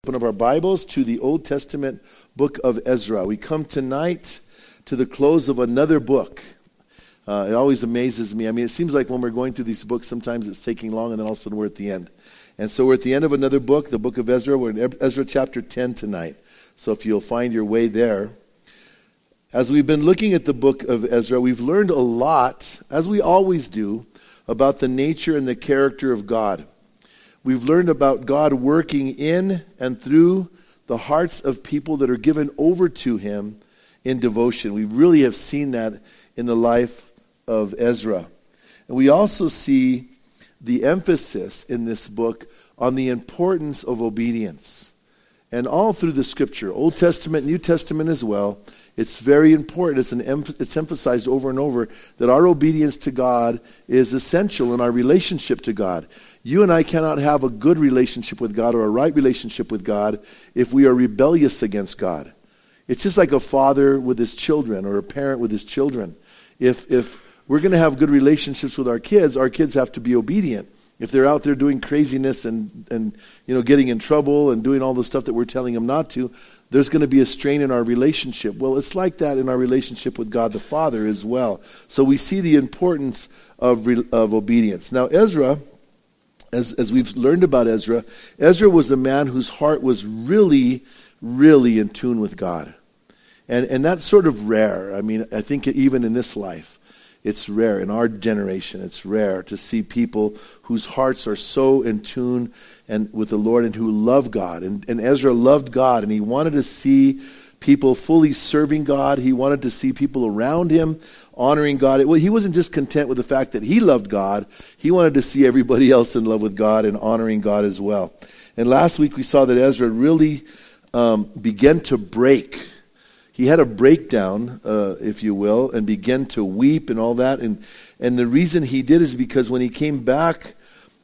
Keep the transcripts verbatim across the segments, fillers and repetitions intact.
Open up our Bibles to the Old Testament book of Ezra. We come tonight to the close of another book. Uh, it always amazes me. I mean, it seems like when we're going through these books, sometimes it's taking long, and then all of a sudden we're at the end. And so we're at the end of another book, the book of Ezra. We're in Ezra chapter ten tonight. So if you'll find your way there. As we've been looking at the book of Ezra, we've learned a lot, as we always do, about the nature and the character of God. We've learned about God working in and through the hearts of people that are given over to Him in devotion. We really have seen that in the life of Ezra. And we also see the emphasis in this book on the importance of obedience. And all through the Scripture, Old Testament, New Testament as well, it's very important. It's, an em- it's emphasized over and over that our obedience to God is essential in our relationship to God. You and I cannot have a good relationship with God or a right relationship with God if we are rebellious against God. It's just like a father with his children or a parent with his children. If if we're going to have good relationships with our kids, our kids have to be obedient. If they're out there doing craziness and, and you know getting in trouble and doing all the stuff that we're telling them not to, there's going to be a strain in our relationship. Well, it's like that in our relationship with God the Father as well. So we see the importance of of obedience. Now, Ezra, as as we've learned about Ezra, Ezra was a man whose heart was really, really in tune with God. And and that's sort of rare. I mean, I think even in this life, it's rare. In our generation, it's rare to see people whose hearts are so in tune and with the Lord and who love God. And, and Ezra loved God, and he wanted to see people fully serving God. He wanted to see people around him honoring God. Well, he wasn't just content with the fact that he loved God. He wanted to see everybody else in love with God and honoring God as well. And last week we saw that Ezra really um, began to break. He had a breakdown, uh, if you will, and began to weep and all that. And and the reason he did is because when he came back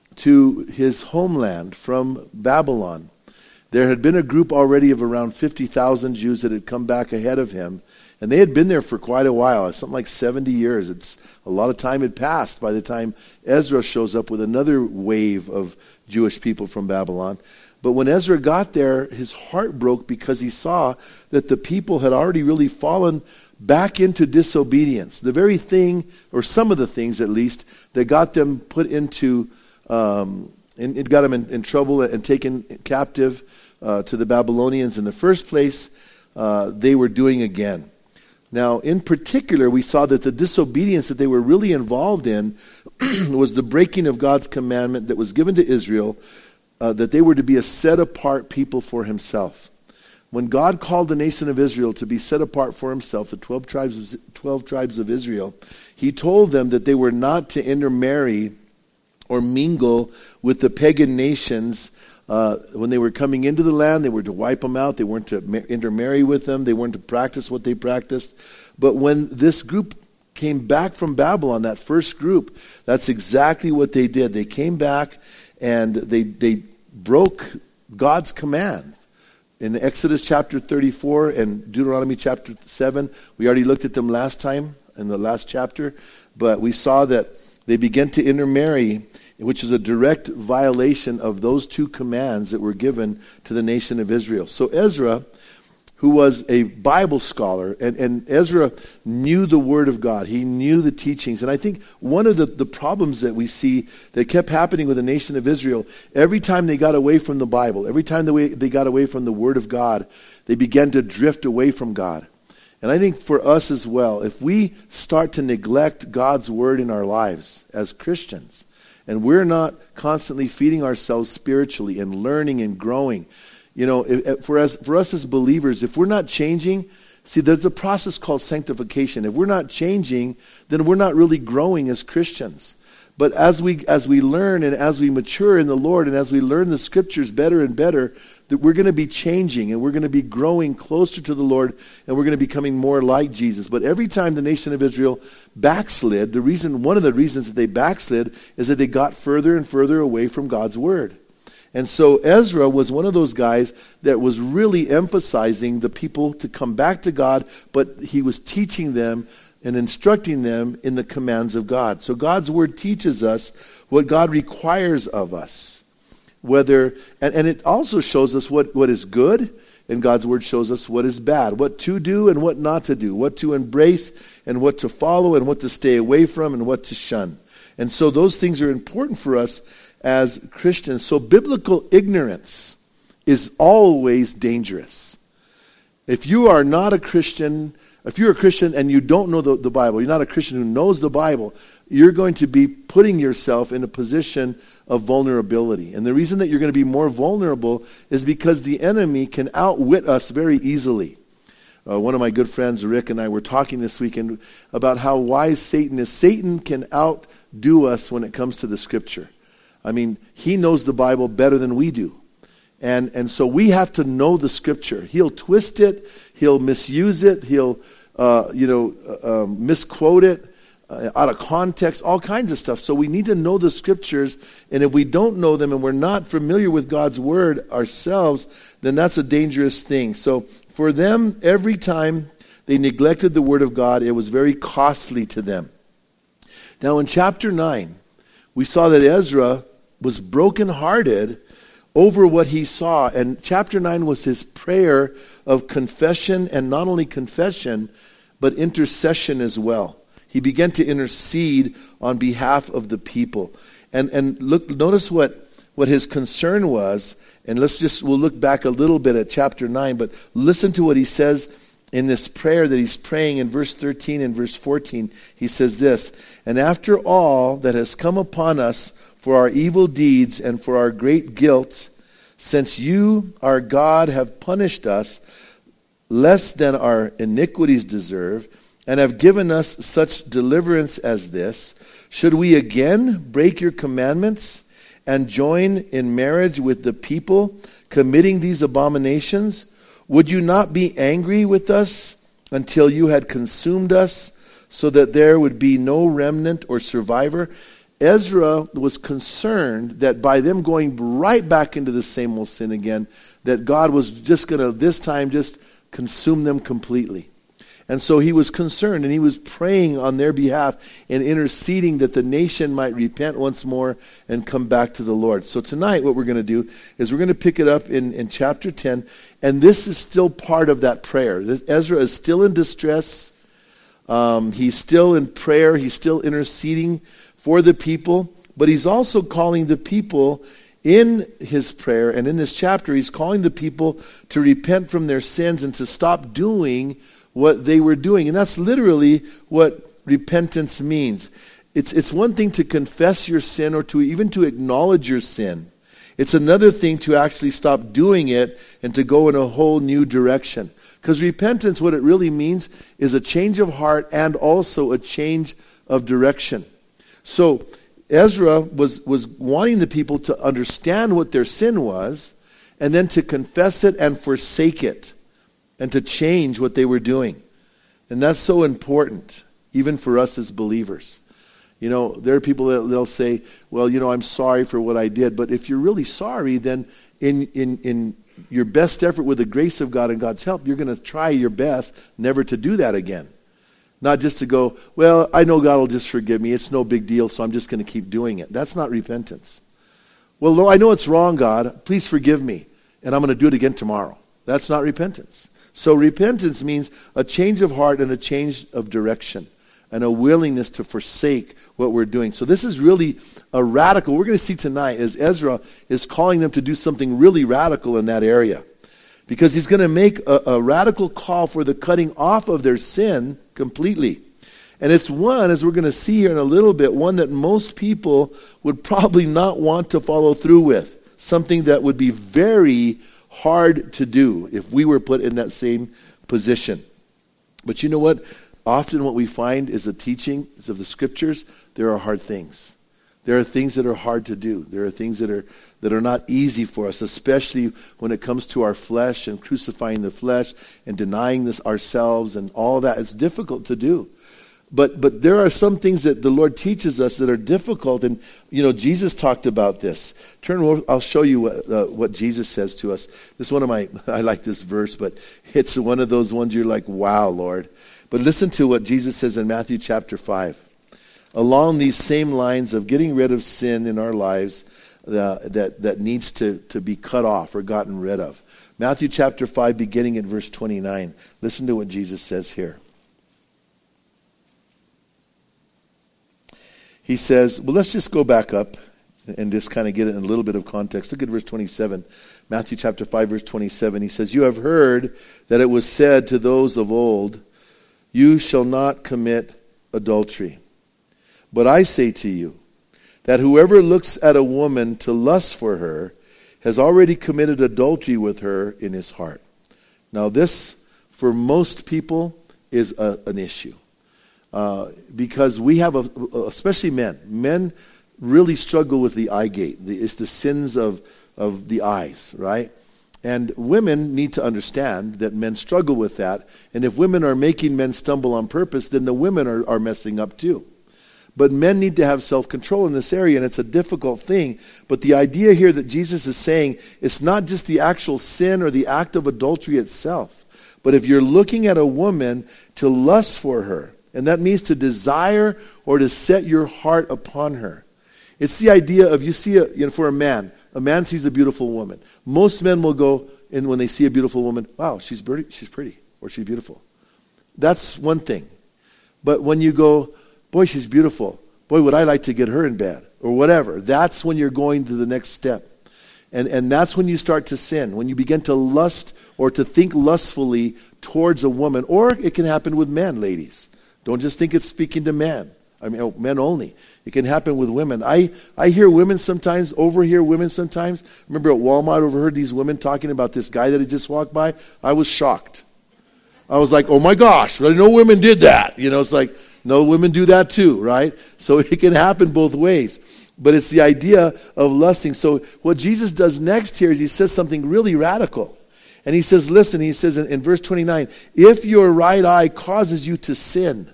to his homeland from Babylon, there had been a group already of around fifty thousand Jews that had come back ahead of him. And they had been there for quite a while, something like seventy years. It's a lot of time had passed by the time Ezra shows up with another wave of Jewish people from Babylon. But when Ezra got there, his heart broke because he saw that the people had already really fallen back into disobedience. The very thing, or some of the things at least, that got them put into, um, and it got them in, in trouble and taken captive uh, to the Babylonians in the first place, uh, they were doing again. Now, in particular, we saw that the disobedience that they were really involved in was the breaking of God's commandment that was given to Israel, Uh, that they were to be a set-apart people for himself. When God called the nation of Israel to be set apart for himself, the twelve tribes of, twelve tribes of Israel, he told them that they were not to intermarry or mingle with the pagan nations. Uh, when they were coming into the land, they were to wipe them out. They weren't to intermarry with them. They weren't to practice what they practiced. But when this group came back from Babylon, that first group, that's exactly what they did. They came back and they they broke God's command. In Exodus chapter thirty-four and Deuteronomy chapter seven, we already looked at them last time in the last chapter, but we saw that they began to intermarry, which is a direct violation of those two commands that were given to the nation of Israel. So Ezra, who was a Bible scholar, and, and Ezra knew the Word of God. He knew the teachings. And I think one of the, the problems that we see that kept happening with the nation of Israel, every time they got away from the Bible, every time they, they got away from the Word of God, they began to drift away from God. And I think for us as well, if we start to neglect God's Word in our lives as Christians, and we're not constantly feeding ourselves spiritually and learning and growing, You know, for us, for us as believers, if we're not changing, see, there's a process called sanctification. If we're not changing, then we're not really growing as Christians. But as we as we learn and as we mature in the Lord and as we learn the Scriptures better and better, that we're going to be changing and we're going to be growing closer to the Lord and we're going to be becoming more like Jesus. But every time the nation of Israel backslid, the reason, one of the reasons that they backslid is that they got further and further away from God's Word. And so Ezra was one of those guys that was really emphasizing the people to come back to God, but he was teaching them and instructing them in the commands of God. So God's Word teaches us what God requires of us. whether, and, and it also shows us what, what is good, and God's word shows us what is bad, what to do and what not to do, what to embrace and what to follow and what to stay away from and what to shun. And so those things are important for us as Christians. So biblical ignorance is always dangerous. If you are not a Christian, if you're a Christian and you don't know the, the Bible, you're not a Christian who knows the Bible, you're going to be putting yourself in a position of vulnerability. And the reason that you're going to be more vulnerable is because the enemy can outwit us very easily. Uh, one of my good friends, Rick, and I were talking this weekend about how wise Satan is. Satan can outdo us when it comes to the Scripture. I mean, he knows the Bible better than we do. And and so we have to know the Scripture. He'll twist it. He'll misuse it. He'll, uh, you know, uh, um, misquote it. Uh, out of context, all kinds of stuff. So we need to know the Scriptures, and if we don't know them and we're not familiar with God's Word ourselves, then that's a dangerous thing. So for them, every time they neglected the Word of God, it was very costly to them. Now in chapter nine, we saw that Ezra was brokenhearted over what he saw, and chapter nine was his prayer of confession, and not only confession, but intercession as well. He began to intercede on behalf of the people. And and look, notice what, what his concern was. And let's just, we'll look back a little bit at chapter nine, but listen to what he says in this prayer that he's praying in verse thirteen and verse fourteen. He says this, "And after all that has come upon us for our evil deeds and for our great guilt, since you, our God, have punished us less than our iniquities deserve, and have given us such deliverance as this, should we again break your commandments and join in marriage with the people committing these abominations? Would you not be angry with us until you had consumed us, so that there would be no remnant or survivor?" Ezra was concerned that by them going right back into the same old sin again, that God was just going to this time just consume them completely. And so he was concerned, and he was praying on their behalf and interceding that the nation might repent once more and come back to the Lord. So tonight what we're going to do is we're going to pick it up in, in chapter ten, and this is still part of that prayer. This, Ezra is still in distress. Um, he's still in prayer. He's still interceding for the people, but he's also calling the people in his prayer, and in this chapter he's calling the people to repent from their sins and to stop doing what they were doing. And that's literally what repentance means. It's it's one thing to confess your sin or to even to acknowledge your sin. It's another thing to actually stop doing it and to go in a whole new direction. Because repentance, what it really means, is a change of heart and also a change of direction. So Ezra was, was wanting the people to understand what their sin was, and then to confess it and forsake it, and to change what they were doing. And that's so important, even for us as believers. You know, there are people that they'll say, well, you know, I'm sorry for what I did. But if you're really sorry, then in in, in your best effort with the grace of God and God's help, you're going to try your best never to do that again. Not just to go, well, I know God will just forgive me. It's no big deal, so I'm just going to keep doing it. That's not repentance. Well, no, I know it's wrong, God. Please forgive me, and I'm going to do it again tomorrow. That's not repentance. So repentance means a change of heart and a change of direction and a willingness to forsake what we're doing. So this is really a radical. We're going to see tonight as Ezra is calling them to do something really radical in that area. Because he's going to make a, a radical call for the cutting off of their sin completely. And it's one, as we're going to see here in a little bit, one that most people would probably not want to follow through with. Something that would be very hard to do if we were put in that same position. But you know what? Often what we find is the teachings of the Scriptures, there are hard things. There are things that are hard to do. There are things that are that are not easy for us, especially when it comes to our flesh and crucifying the flesh and denying this ourselves and all that. It's difficult to do. But but there are some things that the Lord teaches us that are difficult, and you know Jesus talked about this. Turn, I'll show you what, uh, what Jesus says to us. This is one of my, I like this verse, but it's one of those ones you're like, wow, Lord. But listen to what Jesus says in Matthew chapter five. Along these same lines of getting rid of sin in our lives, uh, that, that needs to, to be cut off or gotten rid of. Matthew chapter five, beginning at verse twenty-nine. Listen to what Jesus says here. He says, well, let's just go back up and just kind of get it in a little bit of context. Look at verse twenty-seven. Matthew chapter five, verse twenty-seven. He says, you have heard that it was said to those of old, you shall not commit adultery. But I say to you, that whoever looks at a woman to lust for her has already committed adultery with her in his heart. Now this, for most people, is a, an issue. Uh, because we have, a, especially men, men really struggle with the eye gate. The, it's the sins of, of the eyes, right? And women need to understand that men struggle with that. And if women are making men stumble on purpose, then the women are, are messing up too. But men need to have self-control in this area, and it's a difficult thing. But the idea here that Jesus is saying, it's not just the actual sin or the act of adultery itself. But if you're looking at a woman to lust for her, and that means to desire or to set your heart upon her. It's the idea of, you see, a, you know, for a man, a man sees a beautiful woman. Most men will go, and when they see a beautiful woman, wow, she's pretty, she's pretty, or she's beautiful. That's one thing. But when you go, boy, she's beautiful. Boy, would I like to get her in bed, or whatever. That's when you're going to the next step. And, and that's when you start to sin, when you begin to lust or to think lustfully towards a woman. Or it can happen with men, ladies. Don't just think it's speaking to men. I mean, men only. It can happen with women. I, I hear women sometimes, overhear women sometimes. Remember at Walmart, overheard these women talking about this guy that had just walked by. I was shocked. I was like, oh my gosh, I didn't know women did that. You know, it's like, no, women do that too, right? So it can happen both ways. But it's the idea of lusting. So what Jesus does next here is he says something really radical. And he says, listen, he says in, in verse twenty-nine, if your right eye causes you to sin,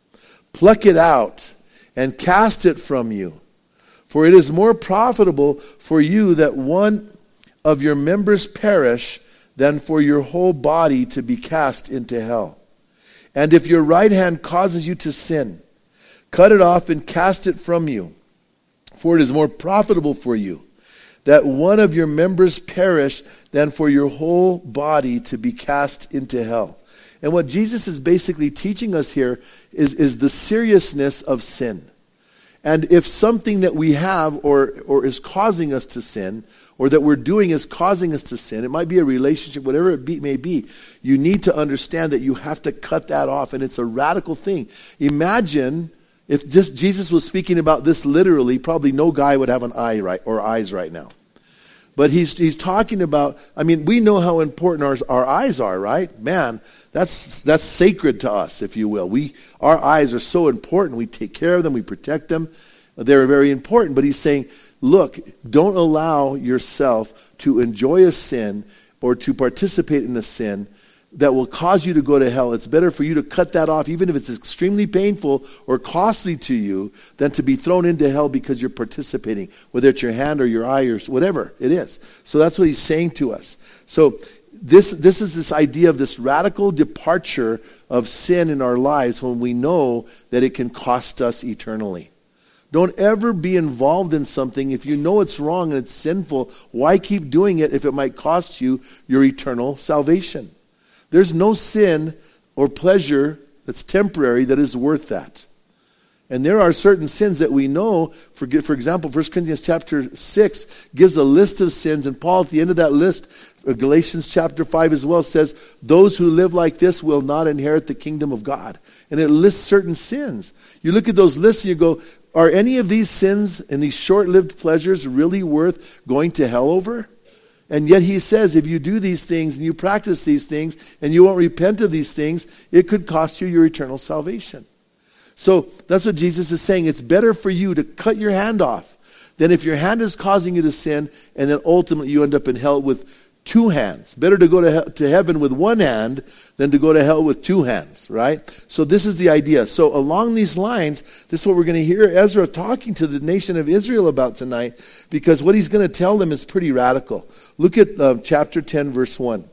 pluck it out and cast it from you. For it is more profitable for you that one of your members perish than for your whole body to be cast into hell. And if your right hand causes you to sin, cut it off and cast it from you. For it is more profitable for you that one of your members perish than for your whole body to be cast into hell. And what Jesus is basically teaching us here is, is the seriousness of sin. And if something that we have or, or is causing us to sin, or that we're doing is causing us to sin, it might be a relationship, whatever it be, may be, you need to understand that you have to cut that off. And it's a radical thing. Imagine if just Jesus was speaking about this literally, probably no guy would have an eye right or eyes right now. But he's he's talking about, I mean, we know how important our, our eyes are, right? Man, that's that's sacred to us, if you will. We our eyes are so important. We take care of them, we protect them. They're very important. But he's saying, look, don't allow yourself to enjoy a sin or to participate in a sin that will cause you to go to hell. It's better for you to cut that off, even if it's extremely painful or costly to you, than to be thrown into hell because you're participating, whether it's your hand or your eye or whatever it is. So that's what he's saying to us. So this, this is this idea of this radical departure of sin in our lives when we know that it can cost us eternally. Don't ever be involved in something if you know it's wrong and it's sinful. Why keep doing it if it might cost you your eternal salvation? There's no sin or pleasure that's temporary that is worth that. And there are certain sins that we know. For, for example, First Corinthians chapter six gives a list of sins. And Paul, at the end of that list, Galatians chapter five as well, says, those who live like this will not inherit the kingdom of God. And it lists certain sins. You look at those lists and you go, are any of these sins and these short-lived pleasures really worth going to hell over? And yet he says, if you do these things and you practice these things and you won't repent of these things, it could cost you your eternal salvation. So that's what Jesus is saying. It's better for you to cut your hand off than if your hand is causing you to sin and then ultimately you end up in hell with two hands. Better to go to, he- to heaven with one hand than to go to hell with two hands, right? So this is the idea. So along these lines, this is what we're going to hear Ezra talking to the nation of Israel about tonight, because what he's going to tell them is pretty radical. Look at uh, chapter ten, verse one.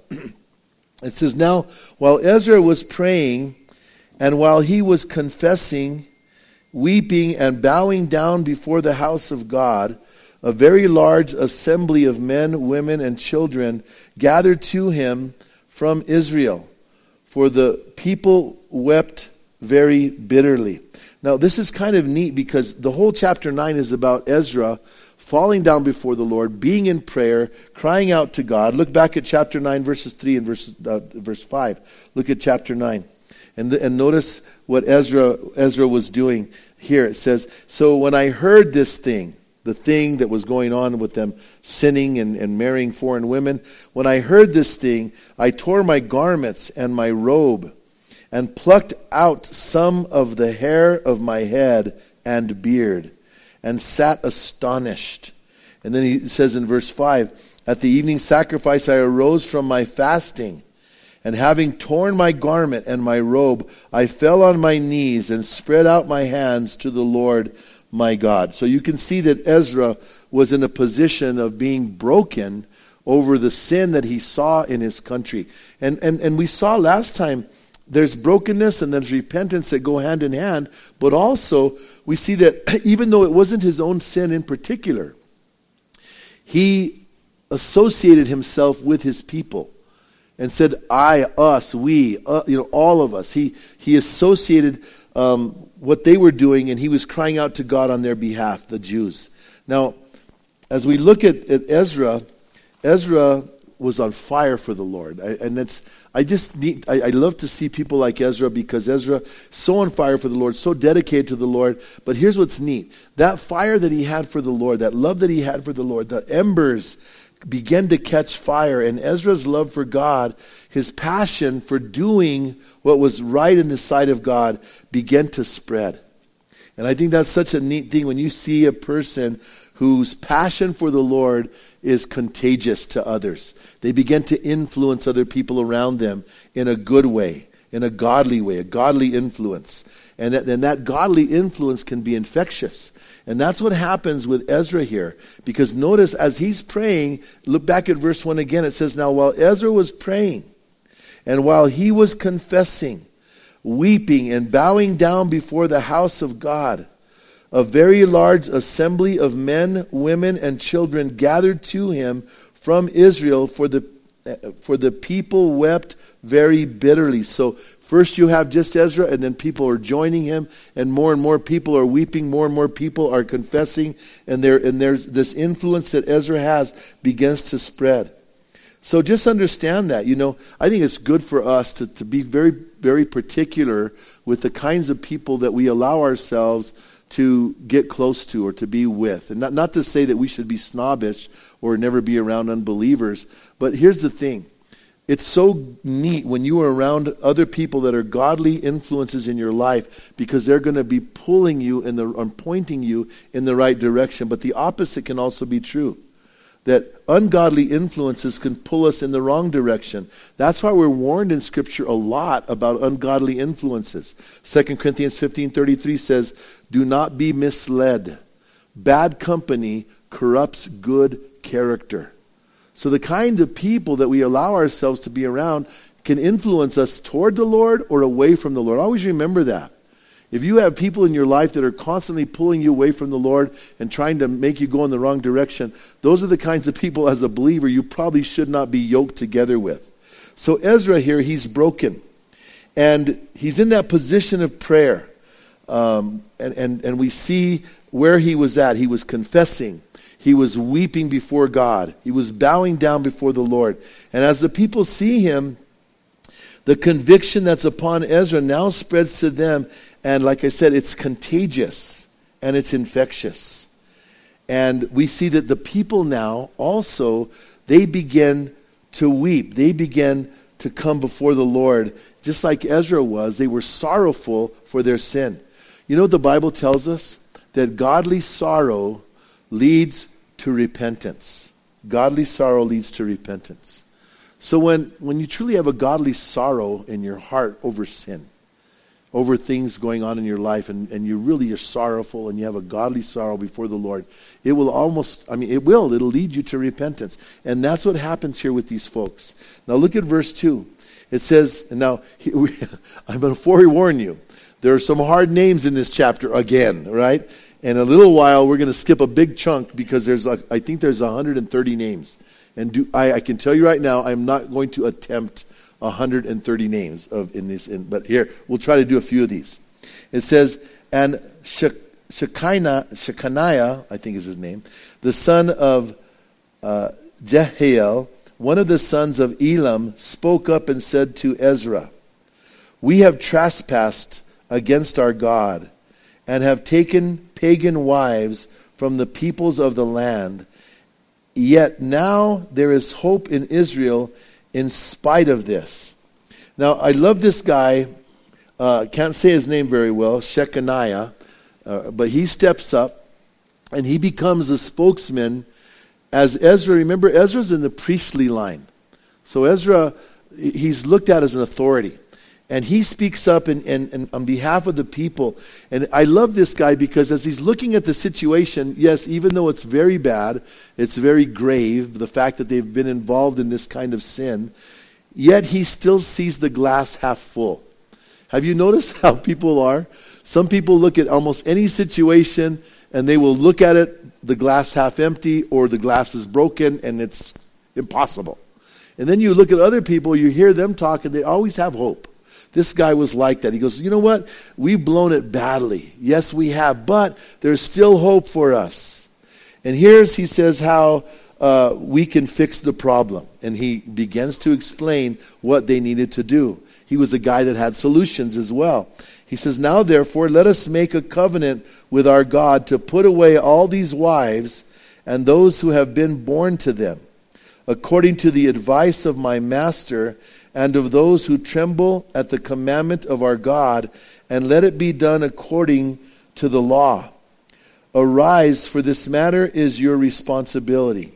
It says, now, while Ezra was praying, and while he was confessing, weeping, and bowing down before the house of God, a very large assembly of men, women, and children gathered to him from Israel, for the people wept very bitterly. Now, this is kind of neat because the whole chapter nine is about Ezra falling down before the Lord, being in prayer, crying out to God. Look back at chapter nine, verses three and verse, uh, verse five. Look at chapter nine. And, and notice what Ezra, Ezra was doing here. It says, so when I heard this thing, the thing that was going on with them sinning and, and marrying foreign women, when I heard this thing, I tore my garments and my robe and plucked out some of the hair of my head and beard and sat astonished. And then he says in verse five, at the evening sacrifice I arose from my fasting, and having torn my garment and my robe, I fell on my knees and spread out my hands to the Lord my God. So you can see that Ezra was in a position of being broken over the sin that he saw in his country. And, and, and we saw last time there's brokenness and there's repentance that go hand in hand, but also we see that even though it wasn't his own sin in particular, he associated himself with his people and said, I, us, we, uh, you know, all of us. He, he associated um, what they were doing, and he was crying out to God on their behalf, the Jews. Now, as we look at, at Ezra, Ezra was on fire for the Lord. I, and that's, I just need, I, I love to see people like Ezra, because Ezra so on fire for the Lord, so dedicated to the Lord. But here's what's neat. That fire that he had for the Lord, that love that he had for the Lord, the embers began to catch fire. And Ezra's love for God, his passion for doing what was right in the sight of God, began to spread. And I think that's such a neat thing when you see a person whose passion for the Lord is contagious to others. They begin to influence other people around them in a good way, in a godly way, a godly influence. And that, and that godly influence can be infectious. And that's what happens with Ezra here. Because notice, as he's praying, look back at verse one again. It says, now while Ezra was praying, and while he was confessing, weeping and bowing down before the house of God, a very large assembly of men, women, and children gathered to him from Israel, for the for the people wept very bitterly. So first you have just Ezra, and then people are joining him, and more and more people are weeping, more and more people are confessing, and there and there's this influence that Ezra has begins to spread. So just understand that, you know, I think it's good for us to, to be very, very particular with the kinds of people that we allow ourselves to get close to or to be with. And not, not to say that we should be snobbish or never be around unbelievers, but here's the thing. It's so neat when you are around other people that are godly influences in your life, because they're going to be pulling you in the, and pointing you in the right direction. But the opposite can also be true. That ungodly influences can pull us in the wrong direction. That's why we're warned in Scripture a lot about ungodly influences. Second Corinthians fifteen thirty-three says, do not be misled. Bad company corrupts good character. So the kind of people that we allow ourselves to be around can influence us toward the Lord or away from the Lord. Always remember that. If you have people in your life that are constantly pulling you away from the Lord and trying to make you go in the wrong direction, those are the kinds of people, as a believer, you probably should not be yoked together with. So Ezra here, he's broken. And he's in that position of prayer. Um, and, and, and we see where he was at. He was confessing. He was weeping before God. He was bowing down before the Lord. And as the people see him, the conviction that's upon Ezra now spreads to them. And like I said, it's contagious and it's infectious. And we see that the people now also, they begin to weep. They begin to come before the Lord, just like Ezra was. They were sorrowful for their sin. You know what the Bible tells us? That godly sorrow leads to repentance. Godly sorrow leads to repentance. So when, when you truly have a godly sorrow in your heart over sin, over things going on in your life, and, and you really are sorrowful and you have a godly sorrow before the Lord, it will almost, I mean, it will, it'll lead you to repentance. And that's what happens here with these folks. Now look at verse two. It says, and now, I'm going to forewarn you, there are some hard names in this chapter again, right? In a little while, we're going to skip a big chunk because there's, like, I think there's one hundred thirty names. And do, I, I can tell you right now, I'm not going to attempt one hundred thirty names of in this. In, but here, we'll try to do a few of these. It says, and Shekaniah, Shekaniah, I think is his name, the son of uh, Jehiel, one of the sons of Elam, spoke up and said to Ezra, "We have trespassed against our God and have taken pagan wives from the peoples of the land. Yet now there is hope in Israel in spite of this." Now, I love this guy. Uh, can't say his name very well, Shekaniah. Uh, but he steps up and he becomes a spokesman as Ezra. Remember, Ezra's in the priestly line. So Ezra, he's looked at as an authority. And he speaks up in, in, in, on behalf of the people. And I love this guy because as he's looking at the situation, yes, even though it's very bad, it's very grave, the fact that they've been involved in this kind of sin, yet he still sees the glass half full. Have you noticed how people are? Some people look at almost any situation and they will look at it, the glass half empty or the glass is broken and it's impossible. And then you look at other people, you hear them talk and they always have hope. This guy was like that. He goes, you know what? We've blown it badly. Yes, we have, but there's still hope for us. And here's, he says, how uh, we can fix the problem. And he begins to explain what they needed to do. He was a guy that had solutions as well. He says, "Now therefore, let us make a covenant with our God to put away all these wives and those who have been born to them, according to the advice of my master and of those who tremble at the commandment of our God, and let it be done according to the law. Arise, for this matter is your responsibility.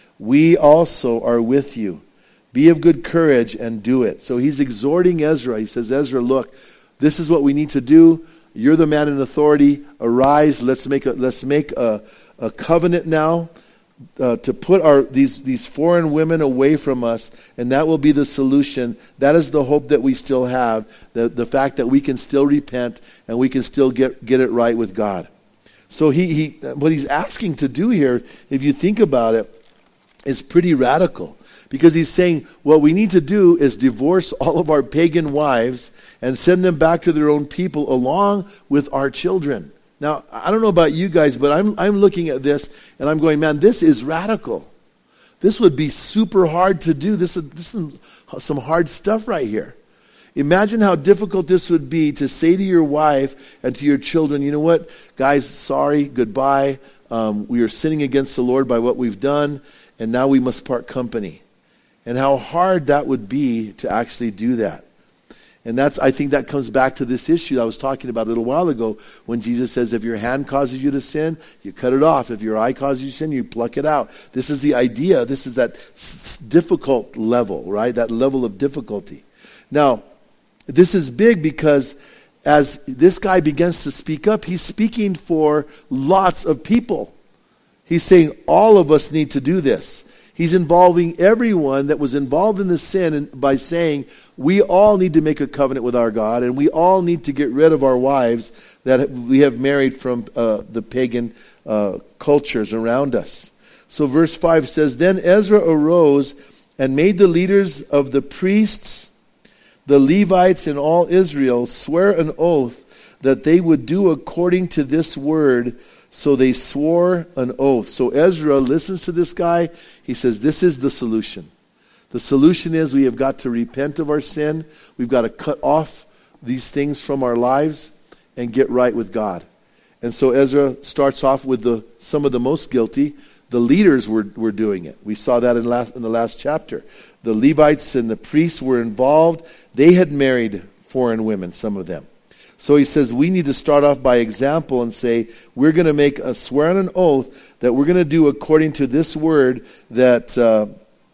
We also are with you. Be of good courage and do it." So he's exhorting Ezra. He says, Ezra, look, this is what we need to do. You're the man in authority. Arise, let's make a, let's make a, a covenant now. Uh, to put our these these foreign women away from us, and that will be the solution. That is the hope that we still have, the, the fact that we can still repent and we can still get, get it right with God. So he, he what he's asking to do here, if you think about it, is pretty radical. Because he's saying what we need to do is divorce all of our pagan wives and send them back to their own people along with our children. Now, I don't know about you guys, but I'm I'm looking at this and I'm going, man, this is radical. This would be super hard to do. This is, this is some hard stuff right here. Imagine how difficult this would be to say to your wife and to your children, you know what, guys, sorry, goodbye. Um, we are sinning against the Lord by what we've done, and now we must part company. And how hard that would be to actually do that. And that's, I think that comes back to this issue I was talking about a little while ago when Jesus says, if your hand causes you to sin, you cut it off. If your eye causes you to sin, you pluck it out. This is the idea. This is that s- difficult level, right? That level of difficulty. Now, this is big because as this guy begins to speak up, he's speaking for lots of people. He's saying all of us need to do this. He's involving everyone that was involved in the sin and by saying we all need to make a covenant with our God and we all need to get rid of our wives that we have married from uh, the pagan uh, cultures around us. So verse five says, "Then Ezra arose and made the leaders of the priests, the Levites, and all Israel swear an oath that they would do according to this word. So they swore an oath." So Ezra listens to this guy. He says, this is the solution. The solution is we have got to repent of our sin. We've got to cut off these things from our lives and get right with God. And so Ezra starts off with the some of the most guilty. The leaders were, were doing it. We saw that in, last, in the last chapter. The Levites and the priests were involved. They had married foreign women, some of them. So he says we need to start off by example and say we're going to make a swear on an oath that we're going to do according to this word that, uh,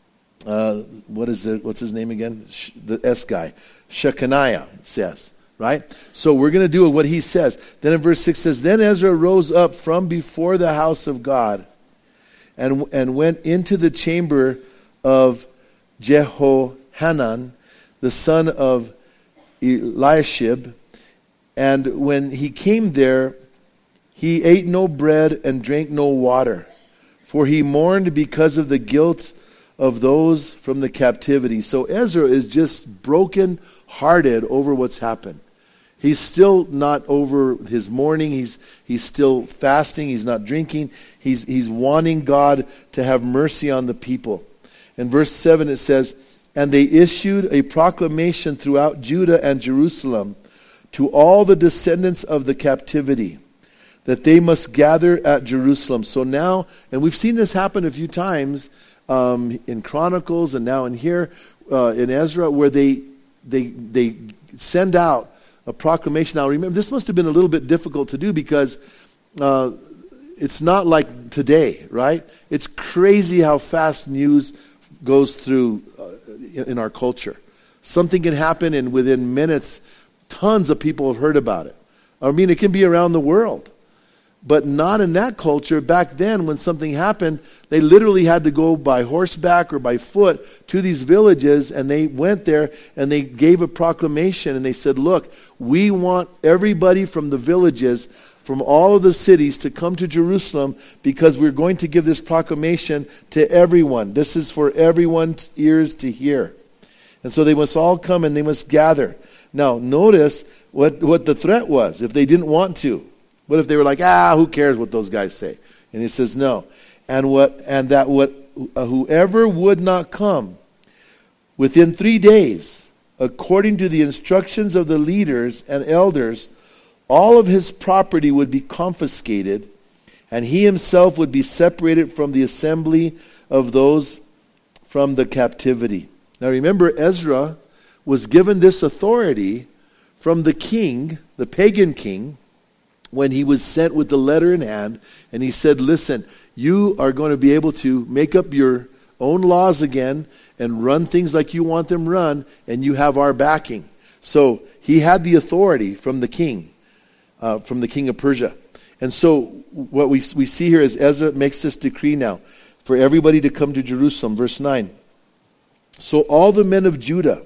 uh, what is it? What's his name again? Sh- the S guy. Shekaniah says, right? So we're going to do what he says. Then in verse six says, "Then Ezra rose up from before the house of God and, and went into the chamber of Jehohanan, the son of Eliashib. And when he came there, he ate no bread and drank no water, for he mourned because of the guilt of those from the captivity. So Ezra is just broken hearted over what's happened. He's still not over his mourning. He's he's still fasting. He's not drinking. He's he's wanting God to have mercy on the people. In verse seven it says, "And they issued a proclamation throughout Judah and Jerusalem to all the descendants of the captivity, that they must gather at Jerusalem." So now, and we've seen this happen a few times um, in Chronicles and now in here uh, in Ezra, where they they they send out a proclamation. Now remember, this must have been a little bit difficult to do because uh, it's not like today, right? It's crazy how fast news goes through uh, in our culture. Something can happen and within minutes, tons of people have heard about it. I mean, it can be around the world. But not in that culture. Back then, when something happened, they literally had to go by horseback or by foot to these villages, and they went there and they gave a proclamation and they said, look, we want everybody from the villages, from all of the cities to come to Jerusalem because we're going to give this proclamation to everyone. This is for everyone's ears to hear. And so they must all come and they must gather. Now, notice what, what the threat was if they didn't want to. What if they were like, ah, who cares what those guys say? And he says, no. And what and that what uh, whoever would not come within three days, according to the instructions of the leaders and elders, all of his property would be confiscated, and he himself would be separated from the assembly of those from the captivity. Now remember, Ezra was given this authority from the king, the pagan king, when he was sent with the letter in hand, and he said, listen, you are going to be able to make up your own laws again and run things like you want them run, and you have our backing. So he had the authority from the king, uh, from the king of Persia. And so what we, we see here is Ezra makes this decree now for everybody to come to Jerusalem. Verse nine. So all the men of Judah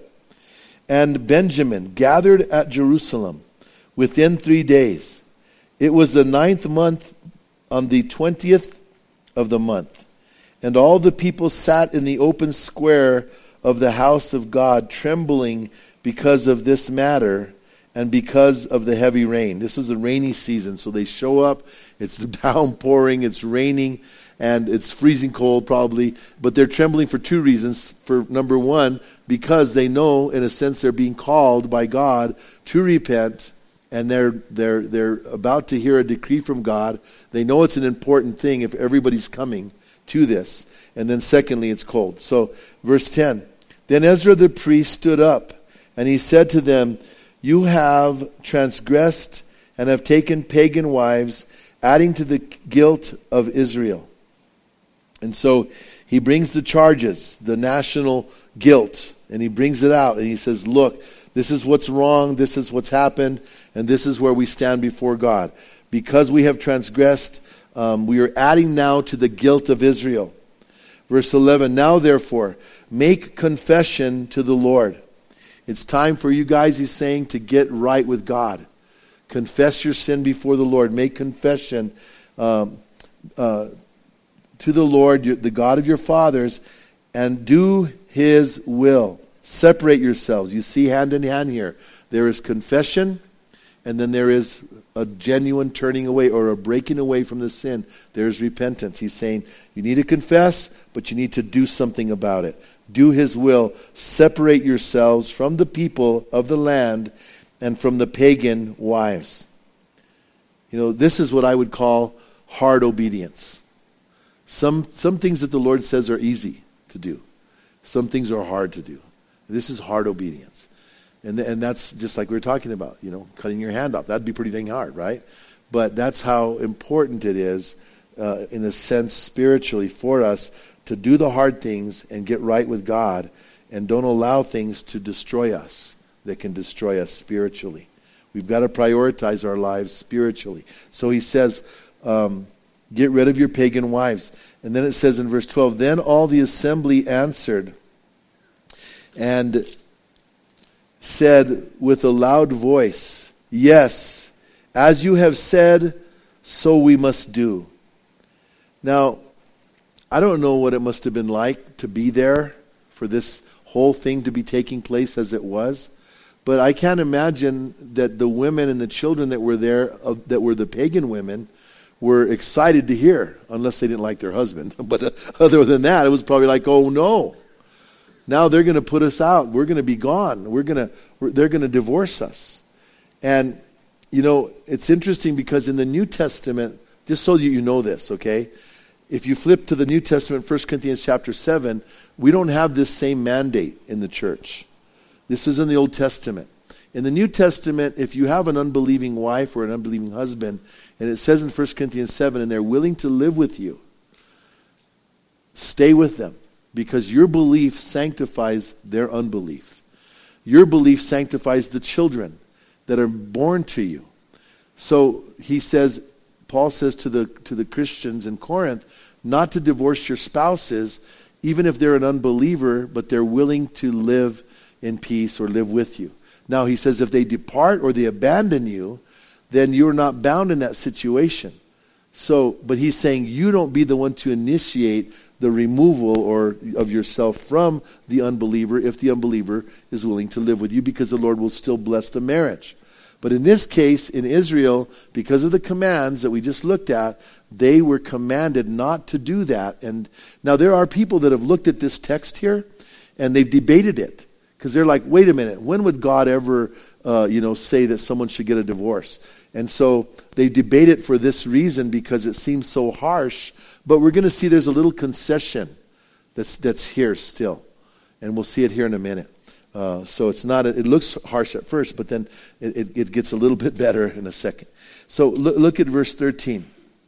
and Benjamin gathered at Jerusalem within three days. It was the ninth month on the twentieth of the month. And all the people sat in the open square of the house of God, trembling because of this matter and because of the heavy rain. This was a rainy season, so they show up. It's downpouring, it's raining, and it's freezing cold probably. But they're trembling for two reasons. For number one, because they know, in a sense, they're being called by God to repent. And they're they're they're about to hear a decree from God. They know it's an important thing if everybody's coming to this. And then secondly, it's cold. So verse ten. Then Ezra the priest stood up, and he said to them, you have transgressed and have taken pagan wives, adding to the guilt of Israel. And so he brings the charges, the national guilt, and he brings it out. And he says, look, this is what's wrong, this is what's happened, and this is where we stand before God. Because we have transgressed, um, we are adding now to the guilt of Israel. Verse eleven, now therefore, make confession to the Lord. It's time for you guys, he's saying, to get right with God. Confess your sin before the Lord. Make confession um, uh, to the Lord, the God of your fathers, and do his will. Separate yourselves. You see hand in hand here. There is confession, and then there is a genuine turning away or a breaking away from the sin. There is repentance. He's saying you need to confess, but you need to do something about it. Do his will. Separate yourselves from the people of the land and from the pagan wives. You know, this is what I would call hard obedience. Some some things that the Lord says are easy to do. Some things are hard to do. This is hard obedience. And and that's just like we were talking about, you know, cutting your hand off. That'd be pretty dang hard, right? But that's how important it is, uh, in a sense, spiritually for us to do the hard things and get right with God and don't allow things to destroy us that can destroy us spiritually. We've got to prioritize our lives spiritually. So he says, um, get rid of your pagan wives. And then it says in verse twelve, then all the assembly answered and said with a loud voice, yes, as you have said, so we must do. Now, I don't know what it must have been like to be there for this whole thing to be taking place as it was, but I can't imagine that the women and the children that were there, uh, that were the pagan women, were excited to hear, unless they didn't like their husband. But uh, other than that, it was probably like, oh no, now they're going to put us out. We're going to be gone. We're going to, we're, they're going to divorce us. And, you know, it's interesting because in the New Testament, just so that you know this, okay, if you flip to the New Testament, First Corinthians chapter seven, we don't have this same mandate in the church. This is in the Old Testament. In the New Testament, if you have an unbelieving wife or an unbelieving husband, and it says in First Corinthians seven, and they're willing to live with you, stay with them, because your belief sanctifies their unbelief. Your belief sanctifies the children that are born to you. So he says, Paul says to the to the Christians in Corinth, not to divorce your spouses, even if they're an unbeliever, but they're willing to live in peace or live with you. Now he says if they depart or they abandon you, then you're not bound in that situation. So, but he's saying you don't be the one to initiate the removal or of yourself from the unbeliever if the unbeliever is willing to live with you, because the Lord will still bless the marriage. But in this case, in Israel, because of the commands that we just looked at, they were commanded not to do that. And now there are people that have looked at this text here, and they've debated it. Because they're like, wait a minute, when would God ever, uh, you know, say that someone should get a divorce? And so they debate it for this reason, because it seems so harsh. But we're going to see there's a little concession that's that's here still. And we'll see it here in a minute. Uh, so it's not, a, it looks harsh at first, but then it, it, it gets a little bit better in a second. So look, look at verse thirteen.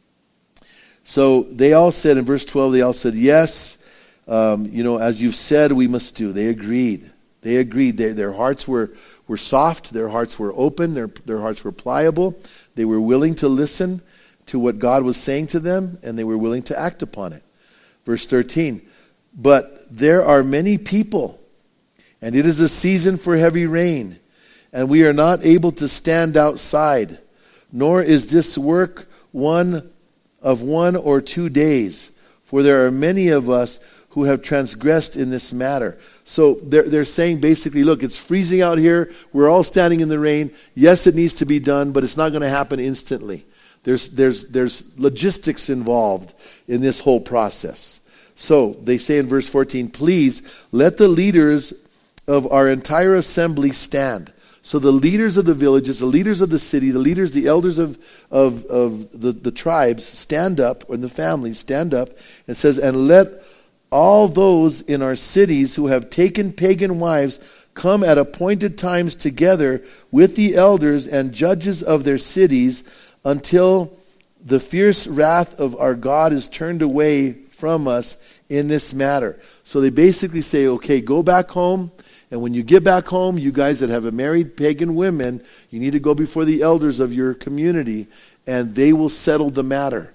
So they all said, in verse twelve, they all said, yes, um, you know, as you've said, we must do. They agreed. They agreed. Their, their hearts were, were soft. Their hearts were open. Their, their hearts were pliable. They were willing to listen to what God was saying to them, and they were willing to act upon it. Verse thirteen, but there are many people, and it is a season for heavy rain, and we are not able to stand outside, nor is this work one of one or two days, for there are many of us who have transgressed in this matter. So they're, they're saying basically, look, it's freezing out here. We're all standing in the rain. Yes, it needs to be done, but it's not going to happen instantly. There's, there's, there's logistics involved in this whole process. So they say in verse fourteen, please let the leaders of our entire assembly stand. So the leaders of the villages, the leaders of the city, the leaders, the elders of, of, of the, the tribes stand up, or the families stand up, and says, and let all those in our cities who have taken pagan wives come at appointed times together with the elders and judges of their cities until the fierce wrath of our God is turned away from us in this matter. So they basically say, okay, go back home. And when you get back home, you guys that have married pagan women, you need to go before the elders of your community, and they will settle the matter.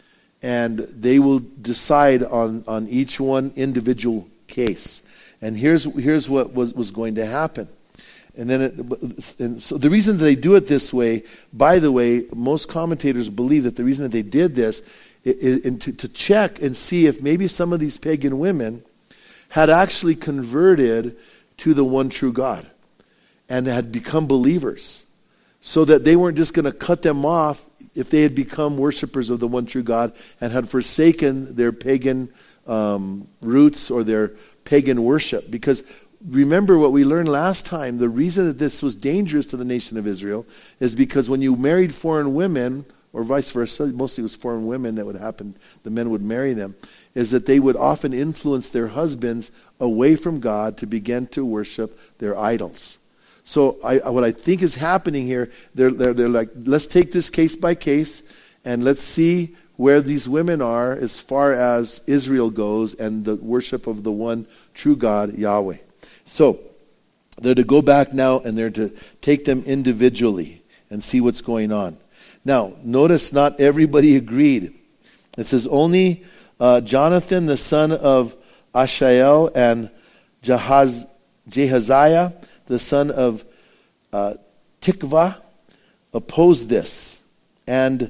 And they will decide on, on each one individual case. And here's here's what was, was going to happen. And then, it, and so the reason that they do it this way, by the way, most commentators believe that the reason that they did this is, is to, to check and see if maybe some of these pagan women had actually converted to the one true God and had become believers, so that they weren't just going to cut them off if they had become worshipers of the one true God and had forsaken their pagan um, roots or their pagan worship. Because remember what we learned last time, the reason that this was dangerous to the nation of Israel is because when you married foreign women, or vice versa, mostly it was foreign women that would happen, the men would marry them, is that they would often influence their husbands away from God to begin to worship their idols. So I, what I think is happening here, they're, they're, they're like, let's take this case by case, and let's see where these women are as far as Israel goes and the worship of the one true God, Yahweh. So they're to go back now, and they're to take them individually and see what's going on. Now, notice not everybody agreed. It says only uh, Jonathan, the son of Ashael, and Jahaz, Jehaziah, the son of uh, Tikvah, opposed this. And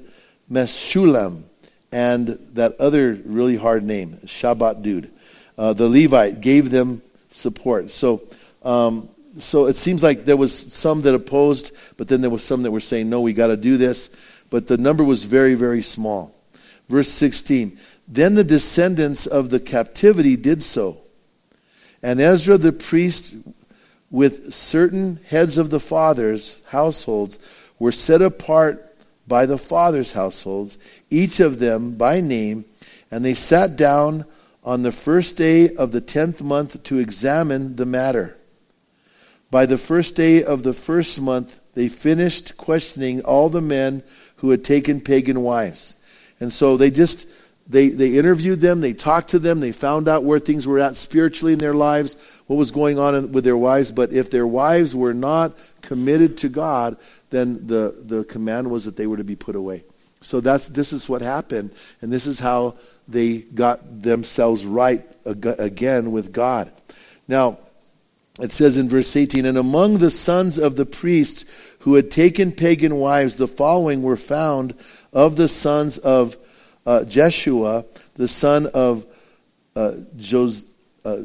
Meshulam, and that other really hard name, Shabbat dude. Uh, the Levite gave them support. So, um, so it seems like there was some that opposed, but then there was some that were saying, no, we got to do this. But the number was very, very small. Verse sixteen, then the descendants of the captivity did so. And Ezra the priest with certain heads of the fathers' households were set apart by the fathers' households, each of them by name, and they sat down on the first day of the tenth month to examine the matter. By the first day of the first month, they finished questioning all the men who had taken pagan wives. And so they just, they, they interviewed them, they talked to them, they found out where things were at spiritually in their lives, what was going on with their wives. But if their wives were not committed to God, then the, the command was that they were to be put away. So that's this is what happened, and this is how they got themselves right ag- again with God. Now, it says in verse eighteen, and among the sons of the priests who had taken pagan wives, the following were found of the sons of uh, Jeshua, the son of uh, Jos, uh,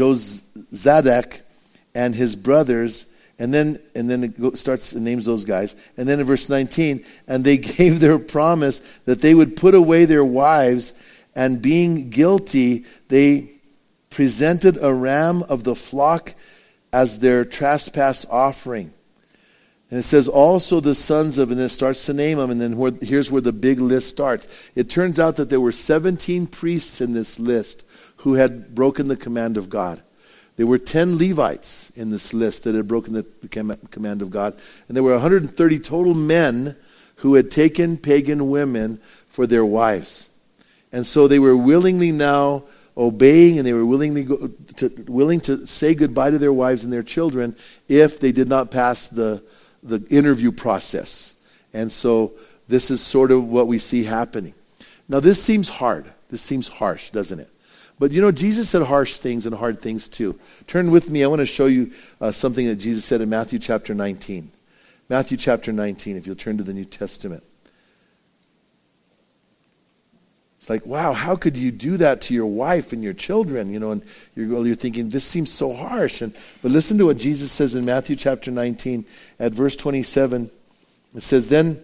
Jozadak, and his brothers. And then, and then it starts and names those guys. And then in verse nineteen, and they gave their promise that they would put away their wives, and being guilty, they presented a ram of the flock as their trespass offering. And it says also the sons of, and then it starts to name them, and then where, here's where the big list starts. It turns out that there were seventeen priests in this list who had broken the command of God. There were ten Levites in this list that had broken the command of God. And there were one hundred thirty total men who had taken pagan women for their wives. And so they were willingly now obeying, and they were willingly go, to, willing to say goodbye to their wives and their children if they did not pass the, the interview process. And so this is sort of what we see happening. Now this seems hard. This seems harsh, doesn't it? But you know, Jesus said harsh things and hard things too. Turn with me. I want to show you uh, something that Jesus said in Matthew chapter nineteen. Matthew chapter nineteen, if you'll turn to the New Testament. It's like, wow, how could you do that to your wife and your children? You know, and you're, you're thinking, this seems so harsh. And but listen to what Jesus says in Matthew chapter nineteen at verse twenty-seven. It says, then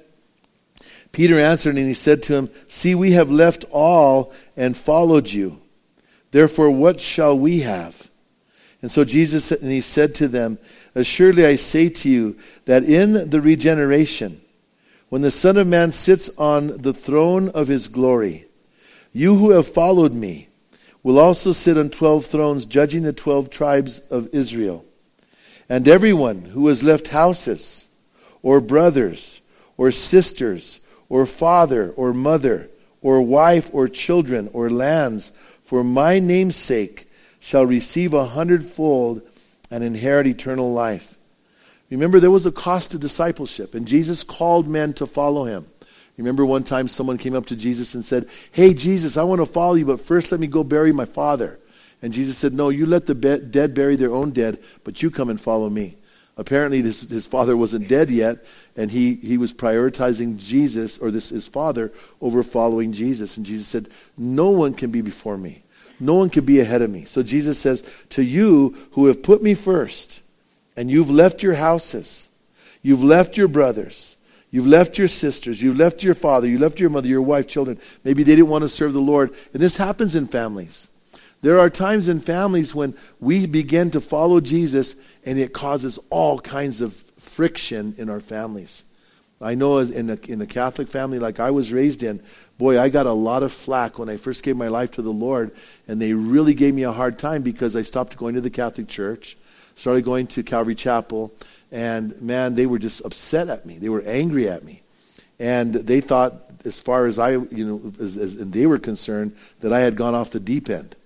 Peter answered and he said to him, see, we have left all and followed you. Therefore, what shall we have? And so Jesus said, and he said to them, assuredly I say to you that in the regeneration, when the Son of Man sits on the throne of his glory, you who have followed me will also sit on twelve thrones, judging the twelve tribes of Israel. And everyone who has left houses, or brothers, or sisters, or father, or mother, or wife, or children, or lands, for my name's sake, shall receive a hundredfold and inherit eternal life. Remember, there was a cost to discipleship, and Jesus called men to follow him. Remember one time someone came up to Jesus and said, hey, Jesus, I want to follow you, but first let me go bury my father. And Jesus said, no, you let the be- dead bury their own dead, but you come and follow me. Apparently this, his father wasn't dead yet, and he, he was prioritizing Jesus, or this his father, over following Jesus. And Jesus said, no one can be before me. No one can be ahead of me. So Jesus says, to you who have put me first, and you've left your houses, you've left your brothers, you've left your sisters, you've left your father, you left your mother, your wife, children. Maybe they didn't want to serve the Lord. And this happens in families. There are times in families when we begin to follow Jesus and it causes all kinds of friction in our families. I know as in a, in a Catholic family like I was raised in, boy, I got a lot of flack when I first gave my life to the Lord, and they really gave me a hard time because I stopped going to the Catholic Church, started going to Calvary Chapel, and man, they were just upset at me. They were angry at me. And they thought, as far as I, you know, as, as and they were concerned, that I had gone off the deep end.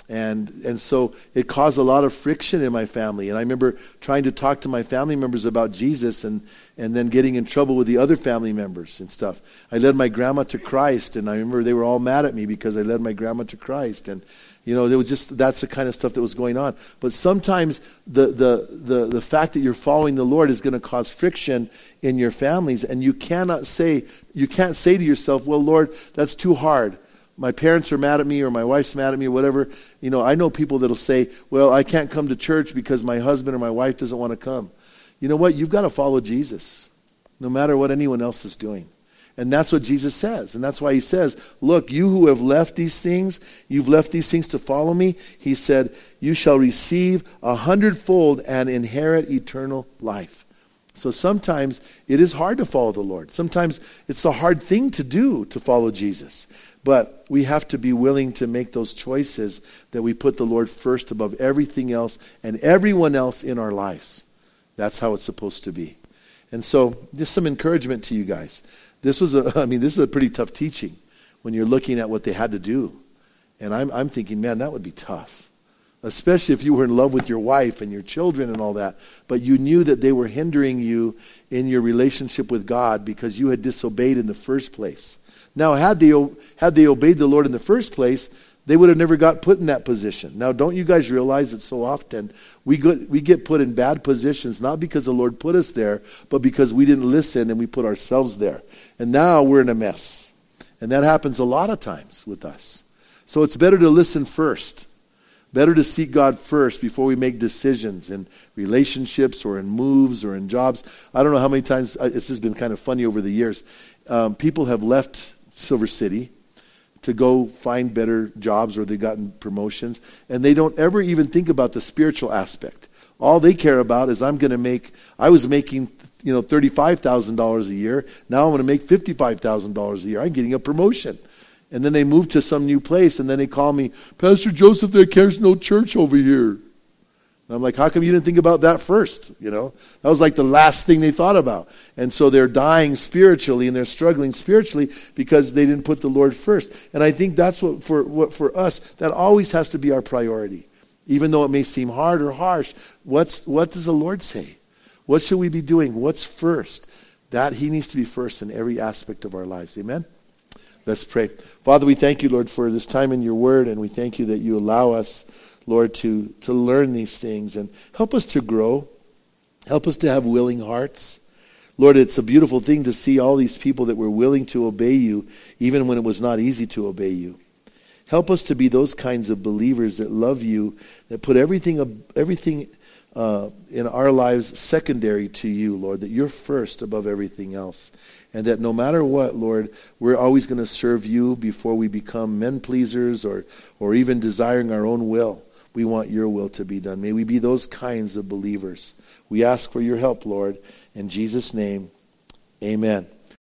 And and so it caused a lot of friction in my family. And I remember trying to talk to my family members about Jesus and, and then getting in trouble with the other family members and stuff. I led my grandma to Christ, and I remember they were all mad at me because I led my grandma to Christ. And, you know, there was just, that's the kind of stuff that was going on. But sometimes the the the, the fact that you're following the Lord is going to cause friction in your families. And you cannot say, you can't say to yourself, well, Lord, that's too hard. My parents are mad at me, or my wife's mad at me, or whatever. You know, I know people that'll say, well, I can't come to church because my husband or my wife doesn't want to come. You know what? You've got to follow Jesus, no matter what anyone else is doing. And that's what Jesus says. And that's why he says, look, you who have left these things, you've left these things to follow me. He said, you shall receive a hundredfold and inherit eternal life. So sometimes it is hard to follow the Lord. Sometimes it's a hard thing to do to follow Jesus. But we have to be willing to make those choices that we put the Lord first above everything else and everyone else in our lives. That's how it's supposed to be. And so just some encouragement to you guys. This was a, I mean, this is a pretty tough teaching when you're looking at what they had to do. And I'm, I'm thinking, man, that would be tough. Especially if you were in love with your wife and your children and all that. But you knew that they were hindering you in your relationship with God because you had disobeyed in the first place. Now, had they, had they obeyed the Lord in the first place, they would have never got put in that position. Now, don't you guys realize that so often we get, we get put in bad positions, not because the Lord put us there, but because we didn't listen and we put ourselves there. And now we're in a mess. And that happens a lot of times with us. So it's better to listen first. Better to seek God first before we make decisions in relationships or in moves or in jobs. I don't know how many times, it's just been kind of funny over the years. Um, people have left Silver City to go find better jobs, or they've gotten promotions, and they don't ever even think about the spiritual aspect. All they care about is, I'm going to make, I was making, you know, thirty-five thousand dollars a year. Now I'm going to make fifty-five thousand dollars a year. I'm getting a promotion. And then they move to some new place, and then they call me, Pastor Joseph, there's no church over here. And I'm like, how come you didn't think about that first? You know, that was like the last thing they thought about. And so they're dying spiritually, and they're struggling spiritually because they didn't put the Lord first. And I think that's what for what for us, that always has to be our priority. Even though it may seem hard or harsh, what's what does the Lord say? What should we be doing? What's first? That he needs to be first in every aspect of our lives. Amen? Let's pray. Father, we thank you, Lord, for this time in your word, and we thank you that you allow us, Lord, to, to learn these things, and help us to grow. Help us to have willing hearts. Lord, it's a beautiful thing to see all these people that were willing to obey you, even when it was not easy to obey you. Help us to be those kinds of believers that love you, that put everything, everything uh, in our lives secondary to you, Lord, that you're first above everything else. And that no matter what, Lord, we're always going to serve you before we become men pleasers or, or even desiring our own will. We want your will to be done. May we be those kinds of believers. We ask for your help, Lord. In Jesus' name, amen.